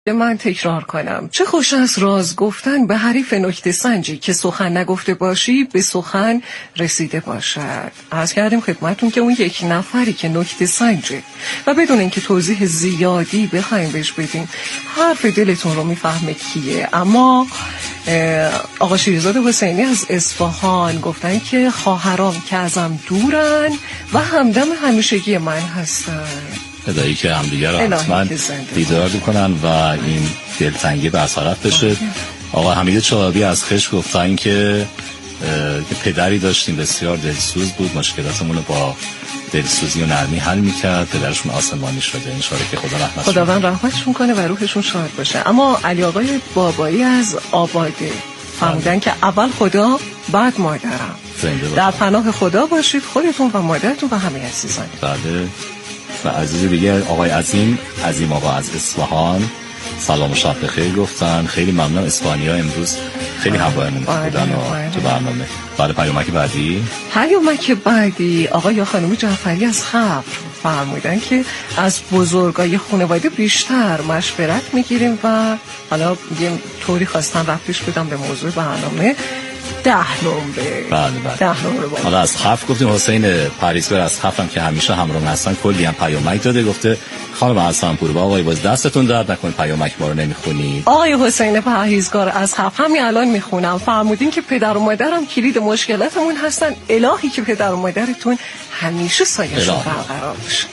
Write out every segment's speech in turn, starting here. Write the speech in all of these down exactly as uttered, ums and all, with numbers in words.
من تکرار کنم، چه خوش است راز گفتن به حریف نکته سنجی که سخن نگفته باشی به سخن رسیده باشد. عرض کردیم خدمتون که اون یک نفری که نکته سنجه و بدون اینکه توضیح زیادی بخوایم بهش بدیم حرف دلتون رو میفهمه کیه. اما آقا شیرزاد حسینی از اصفهان گفتن که خواهرام که ازم دورن و همدم همیشگی من هستن. ادایی که همدیگر رو حتما دیدار بکنن و این دلتنگی برطرف بشه. آقا حمید چابی از خش گفتن که پدری داشتیم بسیار دلسوز بود، مشکلاتمون رو با دلسوزی و نرمی حل میکرد، پدرشون آسمانی شده، انشالله که خدا رحمتشون خداوند رحمتشون کنه و روحشون شاد باشه. اما علی آقای بابایی از آباده فرمودن که اول خدا بعد مادرم، در پناه خدا باشید خودتون و مادرتون و همه عزیزان. بله. و عزیز دیگه آقای عظیم عظیم آقا از اصفهان سلام و شب بخیر گفتن. خیلی ممنون، اصفهانی‌ها امروز خیلی همراهمون بودن و تو برنامه. بعد پیامک بعدی پیامک بعدی آقا یا خانم جعفری از خبر فرمودن که از بزرگای خانواده بیشتر مشورت میگیریم و حالا یه طوری خواستن رفتش بدم به موضوع برنامه ده نمره. بله بله. ده نمره. حالا از خف گفتیم حسین پریسبر از خفم که همیشه همراه هستن کلی هم پیامک داده، گفته خانم حسن‌پور با آقای باز دستتون درد نکنه پیامک ما رو نمیخونید. آقای حسین پرهیزگار از خف همین الان میخونم. فرمودین که پدر و مادرم کلید مشکلاتمون هستن، الهی که پدر و مادرتون همیشه سایه‌شون برقرار باشه.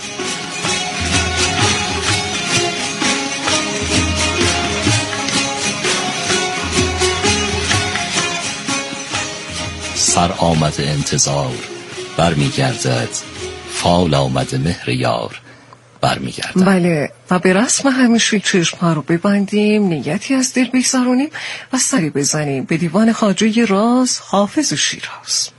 سر آمد انتظار برمیگردد، فال آمد مهر یار برمیگردد. بله و به رسم همیشه چشم‌ها رو ببندیم، نیتی از دل بگذارونیم و سری بزنیم به دیوان خواجه راز حافظ شیراز.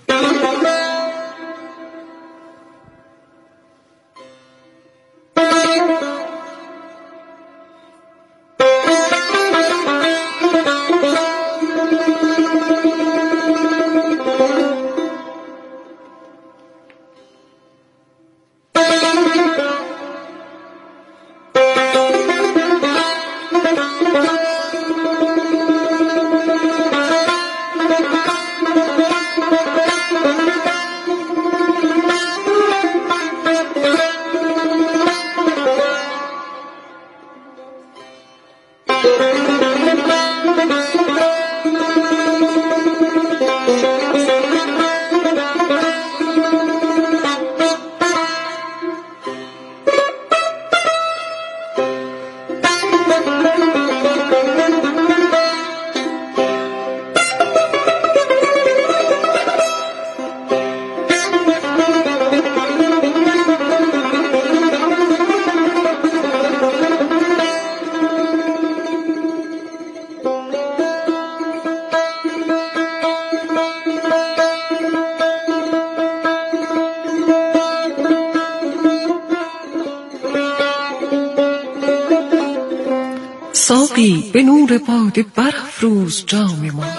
ساقی به نور باده برافروز جام ما،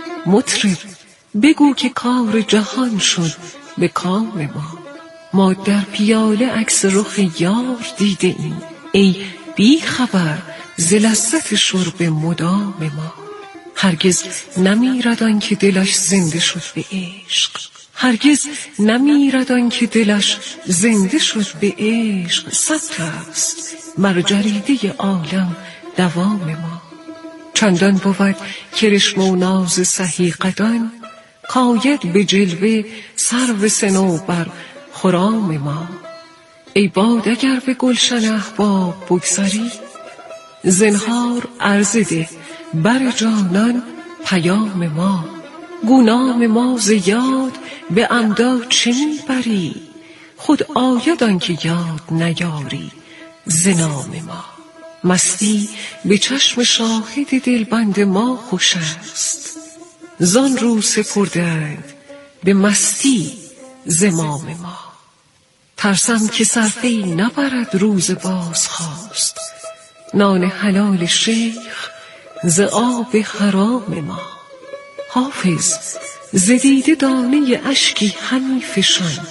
مطرب بگو که کار جهان شد به کام ما. ما در پیاله عکس رخ یار دیده ایم، ای بی خبر ز لذت شرب مدام ما. هرگز نمیرد آن که دلش زنده شد به عشق، هرگز نمیرد آن که دلش زنده شد به عشق. صبر است مر جریده عالم دوام ما. چندان بود کرشم و ناز سهی قدان، کاید به جلوه سرو صنوبر خرام ما. ای باد اگر به گلشن احباب بگذری، زنهار عرض ده بر جانان پیام ما. گونام ما ز یاد به عمدا چه میبری، خود آید آن که یاد نیاری ز نام ما. مستی به چشم شاهد دلبند ما خوش است، زان رو سپردند به مستی زمام ما. ترسم که صرفه‌ای نبرد روز بازخواست، نان حلال شیخ ز آب حرام ما. حافظ ز دیده دانه اشکی همی فشان،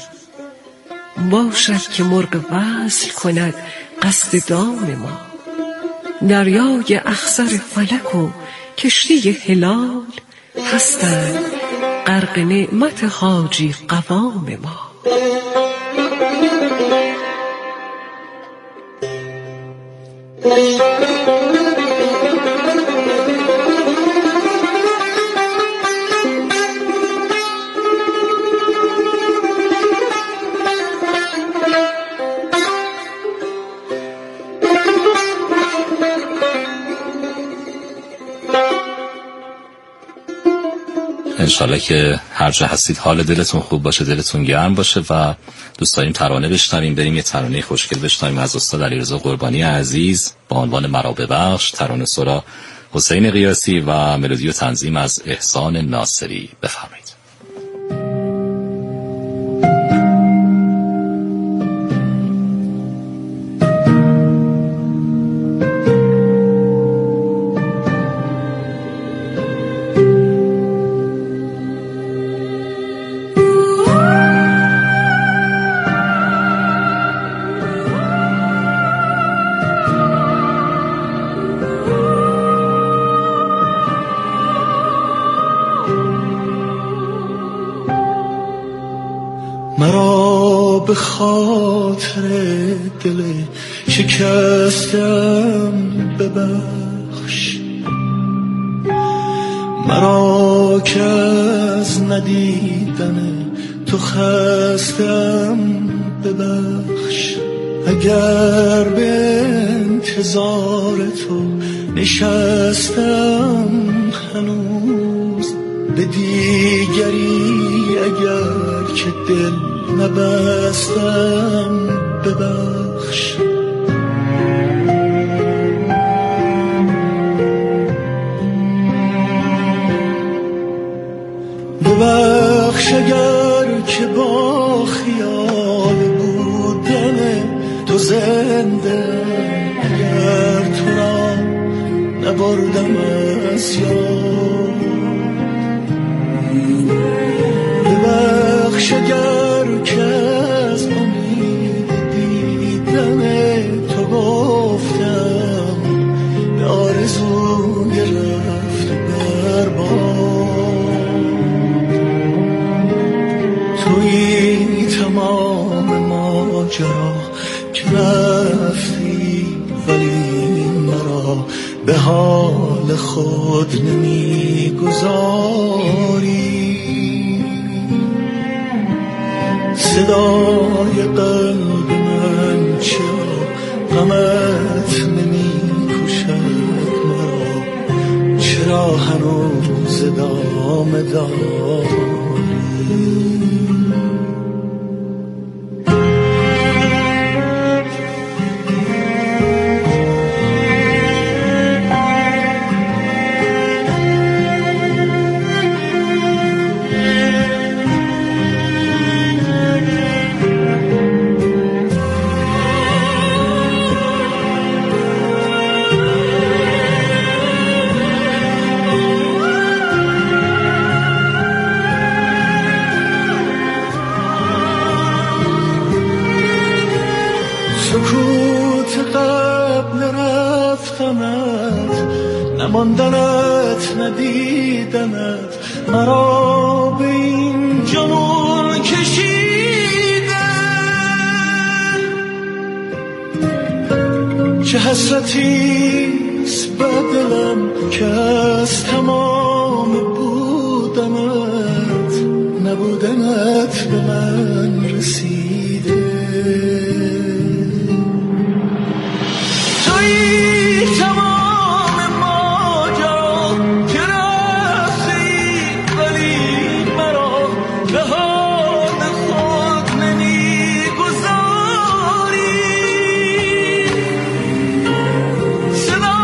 باشد که مرغ وصل کند قصد دام ما. دریای اخضر فلک و کشتی هلال هستند غرق نعمت حاجی قوام ما. انشالله که هر جا هستید حال دلتون خوب باشه، دلتون گرم باشه و دوست داریم ترانه بشنویم. بریم یه ترانه خوشگل بشنویم از استاد علیرضا قربانی عزیز با عنوان مرا ببخش. ترانه سرا حسین قیاسی و ملودی و تنظیم از احسان ناصری. بفرمایید. مرا به خاطر دل شکستم ببخش، مرا که از ندیدن تو خستم ببخش. اگر به انتظار تو نشستم هنوز به دیگری اگر که دل نبستم ببخش. ببخش اگر که با خیال بودن تو زنده، اگر تو را نبردم از یاد. ببخش اگر که از امید دیدن تو گفتم به آرزوی رفت برباد. تویی تمام ماجرا که رفتی ولی مرا به حال خود نمیگذاری. صدای قلب من چرا غمت نمی کشد مرا، چرا هنوز ادامه داری؟ سکوت قبل رفتنت، نماندنت ندیدنت، مرا به این جنون کشیده. چه حسرتیست به دلم که از تمام بودنت نبودنت به من رسیده. تویی تمام ماجرا که رفتی ولی مرا به حال خود نمیگذاری. صدای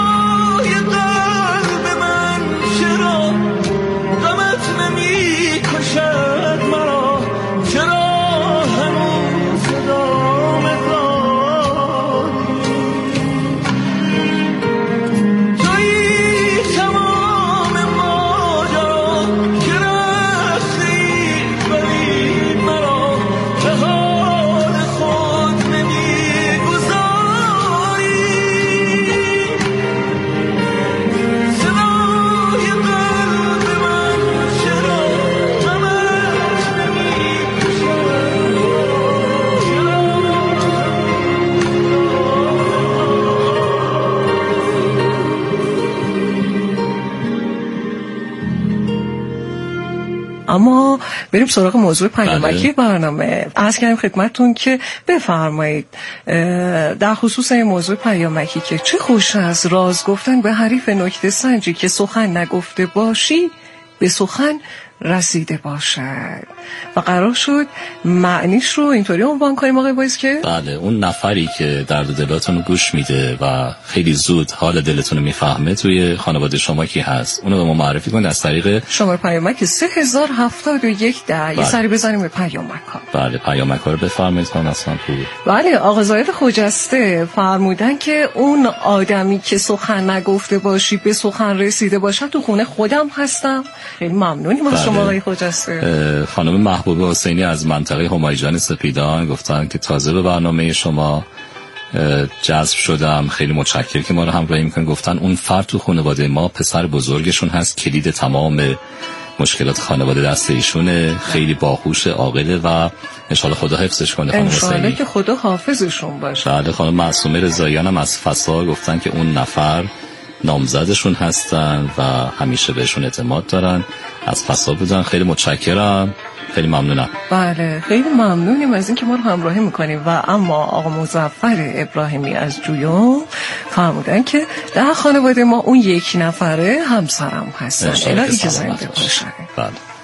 اما بریم سراغ موضوع پیامکی برنامه. عرض کردم خدمتتون که بفرمایید در خصوص این موضوع پیامکی که چه خوش است راز گفتن به حریف نکته سنجی که سخن نگفته باشی به سخن رسیده باشد و قرار شد معنیش رو اینطوری عنوان کنیم آقای وایس که بله اون نفری که درد دلاتون رو گوش میده و خیلی زود حال دلتون رو میفهمه توی خانواده شما کی هست اونو به ما معرفی کنید از طریق شماره پیامک سه هزار هفتاد و یک ده. یه سری بزنیم به پیامک ها. بله پیامک ها رو بفرمایید خانم اصلا پور. بله آقا زاهد خجسته فرمودن که اون آدمی که سخن نگفته باشی به سخن رسیده باشد تو خونه خودم هستم. خیلی ممنونیم از شما آقای خجسته. خانم محبوبه حسینی از منطقه همایجان سپیدان گفتن که تازه به برنامه شما جذب شدم، خیلی متشکرم که ما رو همراهی میکنن. گفتن اون فرد تو خانواده ما پسر بزرگشون هست، کلید تمام مشکلات خانواده دست ایشونه، خیلی باهوش، عاقله و ان شاء الله خدا حفظش کنه. خانم حسینی ان شاء الله که خدا حافظشون باشه. بله خانم معصومه رضاییان هم از فسا گفتن که اون نفر نامزدشون هستن و همیشه بهشون اعتماد دارن. از فسا بودن. خیلی متشکرم، خیلی ممنونم. بله خیلی ممنونیم از اینکه ما رو همراهی میکنیم. و اما آقا مظفر ابراهیمی از جویون فرمودن که در خانواده ما اون یک نفره همسرم هستن. الهی که زنده باشن. بله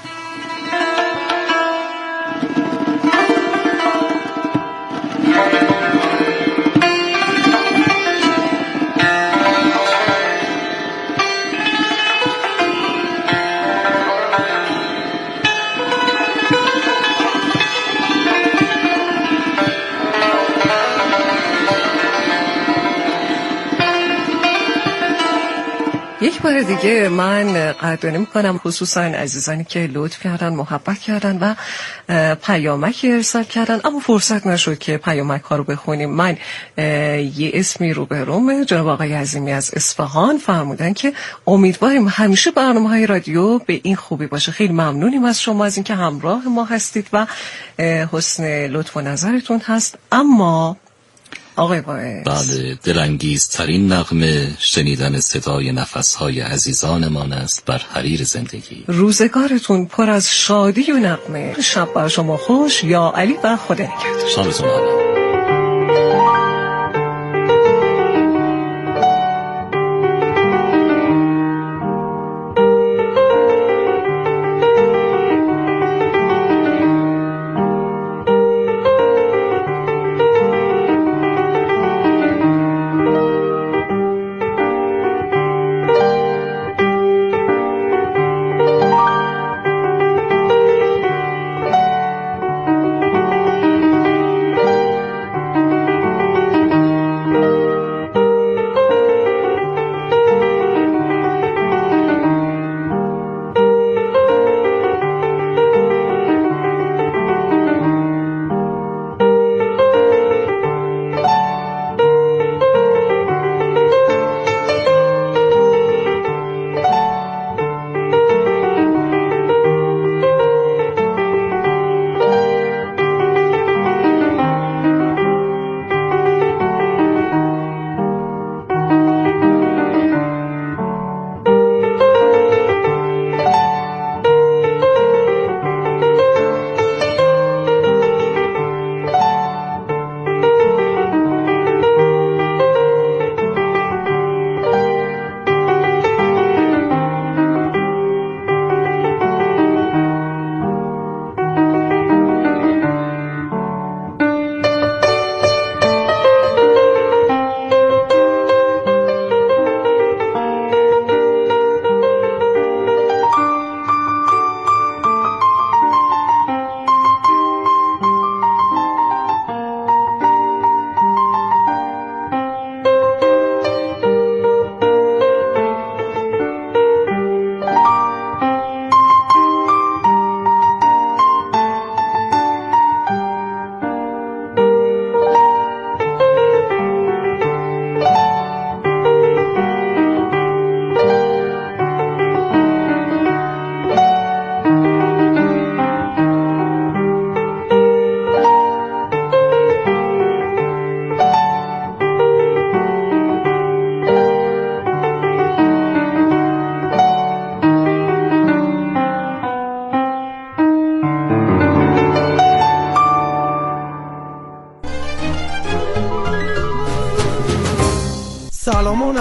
یک بار دیگه من قدردانی میکنم خصوصا عزیزانی که لطف کردن، محبت کردن و پیامک ارسال کردن اما فرصت نشد که پیامک ها رو بخونیم. من یه اسمی رو به روم جناب آقای عظیمی از اصفهان فرمودن که امیدواریم همیشه برنامه های رادیو به این خوبی باشه. خیلی ممنونیم از شما از اینکه همراه ما هستید و حسن لطف و نظرتون هست. اما آقای باعث بله دلانگیزترین نغمه شنیدن صدای نفسهای عزیزانمان است بر حریر زندگی. روزگارتون پر از شادی و نغمه. شب بر شما خوش. یا علی و خدا نگهدار. شبتون عالی.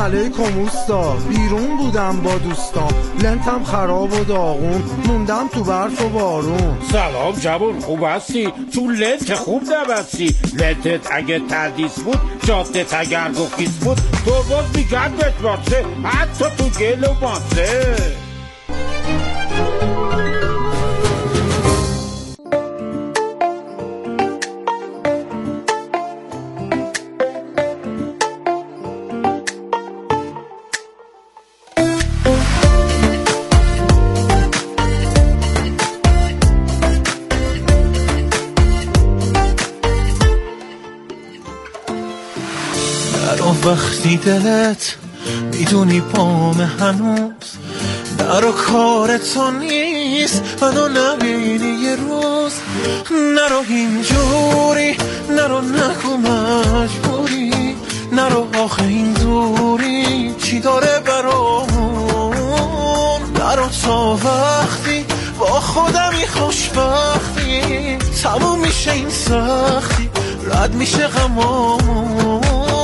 علیکم اوستا، بیرون بودم با دوستان، لنتم خراب و داغون، موندم تو برف و بارون. سلام جوون، خوب هستی؟ تو لنت خوب نبستی. لنتت اگه تردیس بود، جادت اگر گخیز بود، ترباز میگرد بتباسه، حتی تو گل و ماسه. وقتی دلت میدونی پام هنوز در و کار تو نیست، منو نبینی یه روز. نرو اینجوری، نرو نگو مجبوری، نرو آخه این دوری چی داره برامون. نرو تا وقتی با خودمی خوشبختی، تموم میشه این سختی، رد میشه غمامون.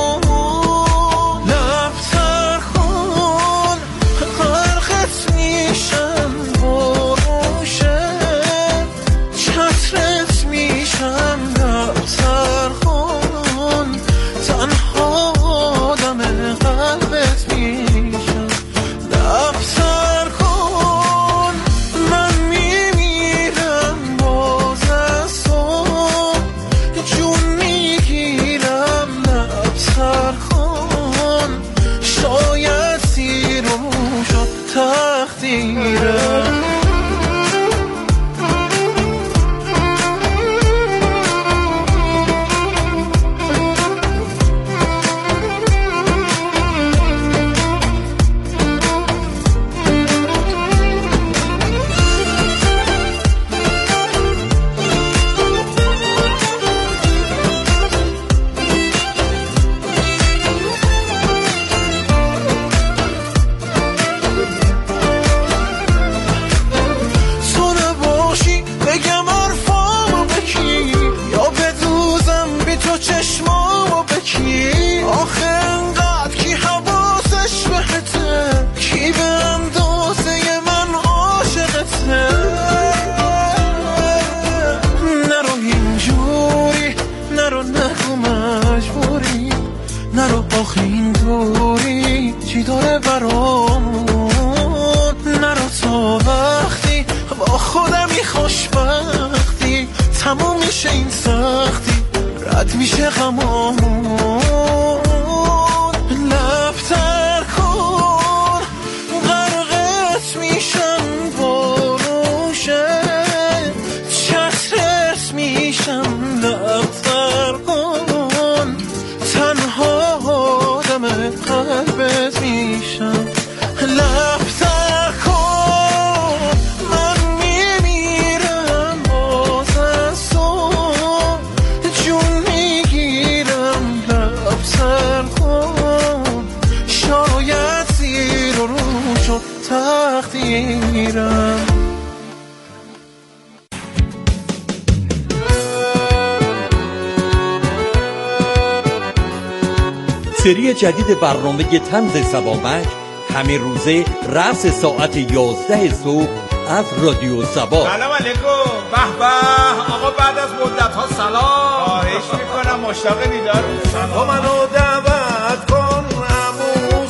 سری جدید برنامه طنز سبامک همین روزه رأس ساعت یازده صبح از رادیو سبا. سلام علیکم. به به آقا، بعد از مدت ها سلام. خواهش میکنم، مشتاق دیدار. تو منو دعوت کن عمو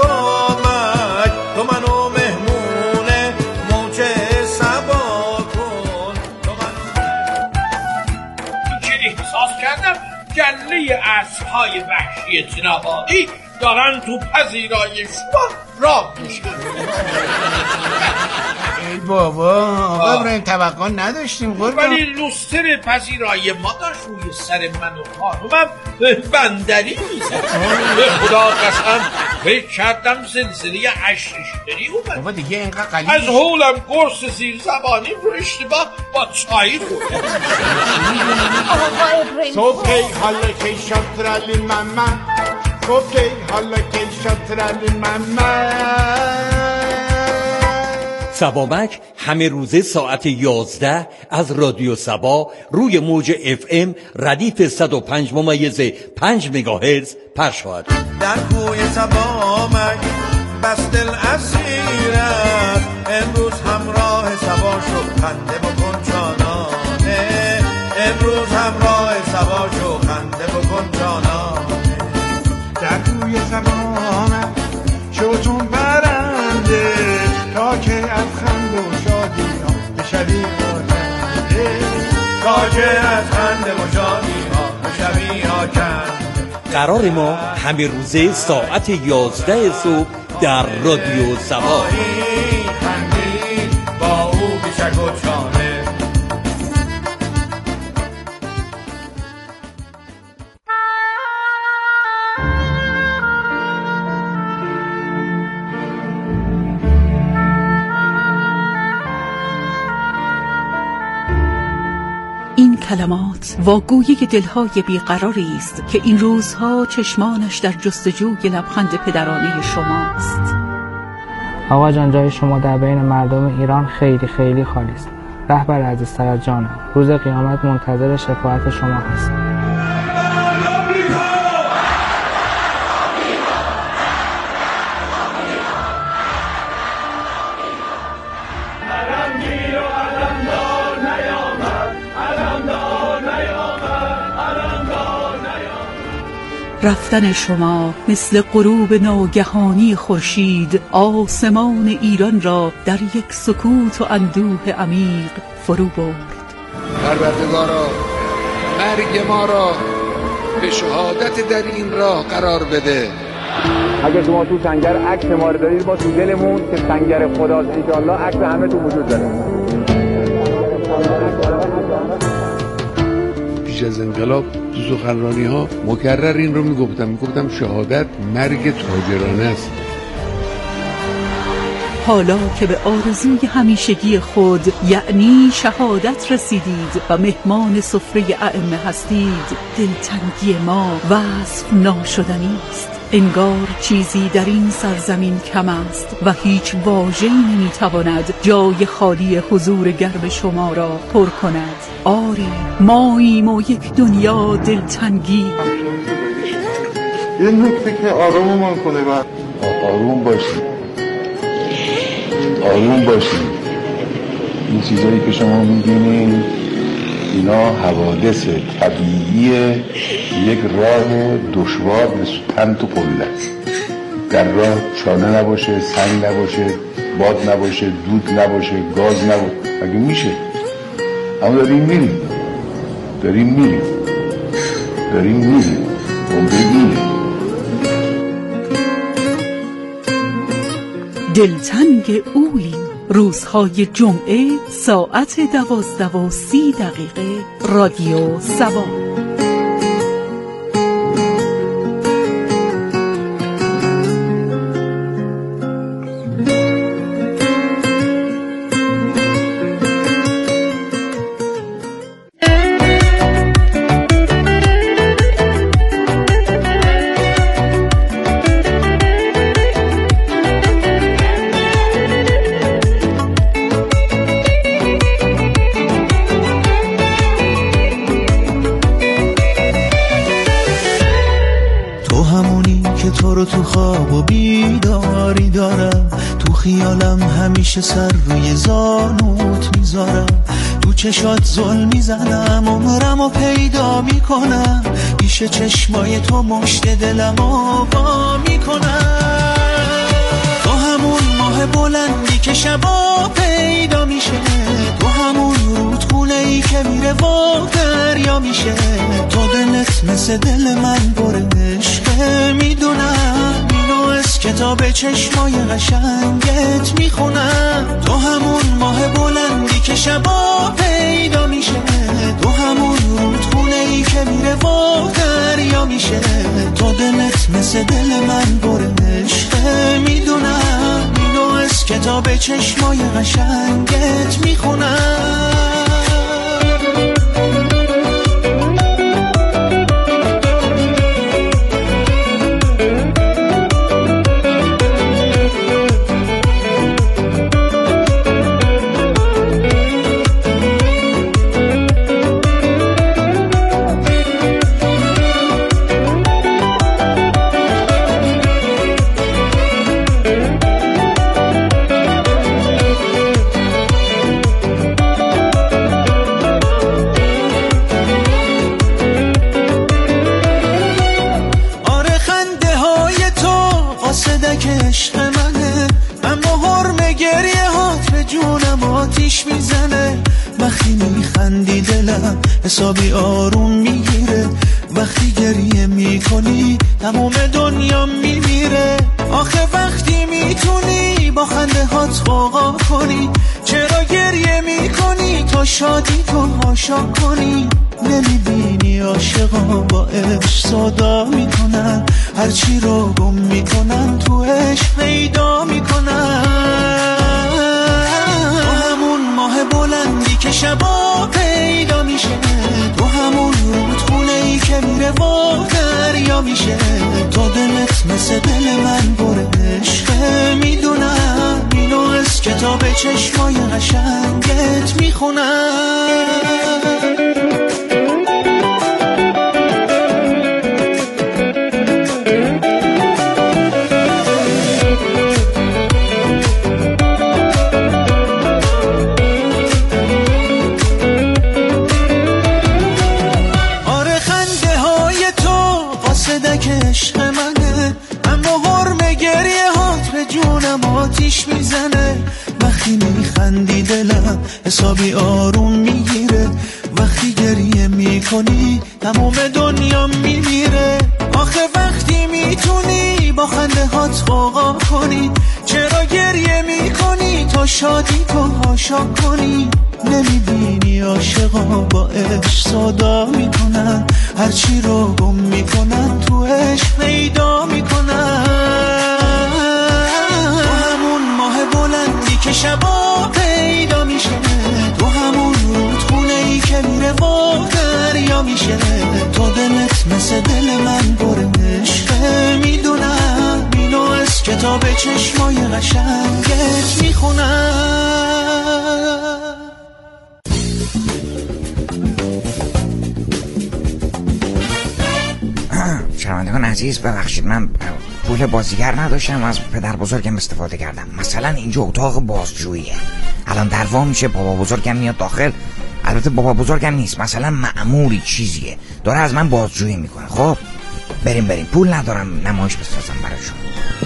سبامک، تو منو مهمون موج سبا کن. تو منو چی احساس کردم گله اسب‌های وحشی تنابادی دارن تو پذیرای شما راه میشن. ای بابا آقا ابراهیم توقع نداشتیم قربان. ولی لوستر پذیرای ما داشت روی سر من و خانومم بندری میزد. به خدا قسم فکر کردم زلزله هشت ریشتری اومد. بابا دیگه اینقدر قلیل از هولم قرص زیر زبانیم رو اشتباه با چای خوردم. صبح حالا که شطرلی ماما، صبح حالا که شطرلی ماما، سبامک همه روزه ساعت یازده از رادیو سبا روی موج اف ام ردیف صد و پنج ممیز پنج مگاهرتز پخش شود. در کوی سبامک بس دل اسیرت، امروز همراه سبا شو خنده بکن جانانه، امروز همراه سبا شو خنده بکن جانانه. در کوی سبامک شو چون برنده، تا که از خنده و شادی ها بشوی آکنده، تا که از خنده و شادی ها بشوی آکنده. قرار ما همه روزه ساعت یازده صبح در رادیو سبا. خندید با او بیشک و چانه. این کلمات واگوی دلهای بیقراری است که این روزها چشمانش در جستجوی لبخند پدرانه شماست. آقا جان، جای شما در بین مردم ایران خیلی خیلی خالی است. رهبر عزیزتر از جانم، روز قیامت منتظر شفاعت شما هستم. رفتن شما مثل غروب ناگهانی خورشید آسمان ایران را در یک سکوت و اندوه عمیق فرو برد. پروردگارا مرگ ما را به شهادت در این راه قرار بده. اگر شما تو سنگر عکس ما رو دارید، ما تو دلمون که سنگر خداست انشاءالله عکس همه تو وجود داره. پیش از انقلاب تو سخنرانی ها مکرر این رو میگفتم میگفتم شهادت مرگ تاجرانه است. حالا که به آرزوی همیشگی خود یعنی شهادت رسیدید و مهمان سفره ائمه هستید، دلتنگی ما وصف ناشدنی است. انگار چیزی در این سرزمین کم است و هیچ واژه‌ای نمیتواند جای خالی حضور گرم شما را پر کند. آری ماییم و یک دنیا دلتنگی. یه نکته که آروممان کنه و آروم باشید، آروم باشید. این چیزایی که شما می‌بینید اینا حوادث طبیعی یک راه دشوار مثل تن تو پله است. در راه چانه نباشه، سنگ نباشه، باد نباشه، دود نباشه، گاز نباشه، مگه میشه؟ اما داریم میریم داریم میریم داریم میریم عمره اینه. دلتنگ اولیم. روزهای جمعه ساعت دوازده و سی دقیقه رادیو سبا. تو خواب و بیداری دارم، تو خیالم همیشه سر روی زانوت میذارم، تو چشات ظلم میزنم عمرم و پیدا میکنم، پیش چشمای تو مشت دلم و با میکنم. تو همون ماه بلندی که شبا پیدا میشه، تو همون رودخونه ای که میره و دریا میشه، تو دلت مثل دل من پر عشقه، میدونم اینو از کتاب چشمای قشنگت میخونم. تو همون ماه بلندی که شبا پیدا میشه، تو همون رودخونه ای که میره و دریا میشه، تو دلت مثل دل من پر عشقه، میدونم اینو از کتاب چشمای قشنگت میخونم. آتیش میزنه. وقتی میخندی دلم حسابی آروم میگیره. وقتی گریه میکنی تمام دنیا میمیره. آخه وقتی میتونی با خنده هات غوغا کنی، چرا گریه میکنی تا شادی تو هاشا کنی؟ نمیبینی عاشقا با عشق صدا میکنن، هرچی رو گم میکنن تو عشق پیدا میکنن. تو همون ماه بلندی که شبا پیدا میشه، تو همون رودخونه ای که میره و دریا میشه. تو دلت مثل دل من پر عشقه، میدونم اینو از کتاب چشمای قشنگت میخونم. عشق منه، اما حرم گریه هات به جونم آتیش میزنه. وقتی میخندی دلم حسابی آروم میگیره. وقتی گریه میکنی تمام دنیا میمیره. آخه وقتی میتونی با خنده هات غوغا کنی، چرا گریه میکنی تا شادی تو هاشا کنی؟ نمیبینی عاشقا با عشق صدا میکنن، هرچی رو گم میکنن تو عشق پیدا میکنن. تو همون ماه بلندی که شبا پیدا میشه، تو همون رودخونه ای که میره و دریا میشه. تو دلت مثل دل من پر عشقه، میدونم اینو از کتاب چشمای قشنگت میخونم. شنوندگان عزیز ببخشید، من پول بازیگر نداشتم، از پدر بزرگم استفاده کردم. مثلا اینجا اتاق بازجوییه، الان دروا میشه، بابا بزرگم میاد داخل. البته بابا بزرگم نیست، مثلا مأموری چیزیه داره از من بازجویی میکنه. خب بریم بریم، پول ندارم نمایش بسازم براشون.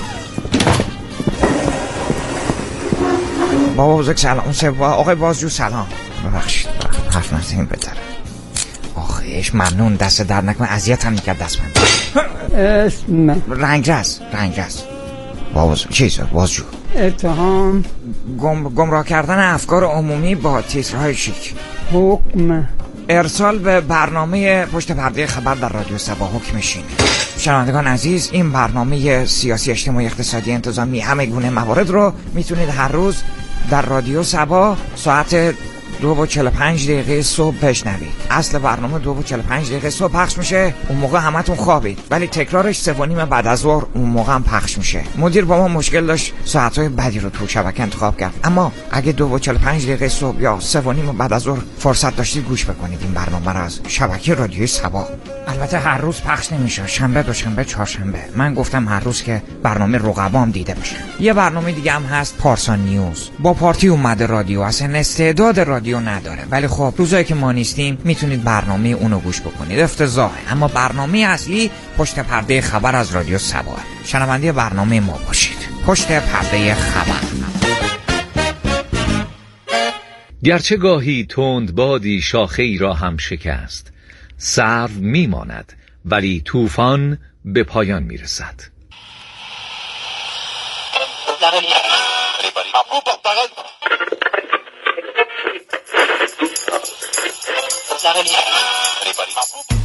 بابا بزرگ سلام. سبا آقای بازجو سلام. ببخشید حرف نزدیم بذارم. آخیش ممنون، دست در نکنه، اذیت هم میکرد دست من. اسم رنگرز رنگرز بابا بزرگ چیز بازجو. اتهام گم... گمراه کردن افکار عمومی با تیترهای شیک. حکم ارسال به برنامه پشت پرده خبر در رادیو صبا. حکمشینه. شنوندگان عزیز، این برنامه سیاسی اجتماعی اقتصادی انتظامی همه گونه موارد رو میتونید هر روز در رادیو صبا ساعت دو و چهل و پنج دقیقه صبح بشنوید. اصل برنامه دو و چهل و پنج دقیقه صبح پخش میشه، اون موقع همتون خوابید، ولی تکرارش سه و نیم بعد از ظهر اون موقع هم پخش میشه. مدیر با ما مشکل داشت، ساعت‌های بدی رو تو شبکه انتخاب کرد، اما اگه دو و چهل و پنج دقیقه صبح یا سه و نیم بعد از ظهر فرصت داشتید گوش بکنید این برنامه رو از شبکه رادیوی صبا. البته هر روز پخش نمیشه، شنبه دوشنبه چهارشنبه. من گفتم هر روز که برنامه رقبام دیده بشه. یه برنامه دیگه هم هست، پارسان نیوز. با پارتی اومده رادیو، اصلا استعداد رادیو نداره، ولی خب روزایی که ما نیستیم میتونید برنامه اونو گوش بکنید. افتضاحه، اما برنامه اصلی پشت پرده خبر از رادیو صبا. شنونده برنامه ما باشید. پشت پرده خبر. گرچه گاهی تند بادی شاخه ای را هم شکست، سرو میماند ولی طوفان به پایان میرسد. Anybody?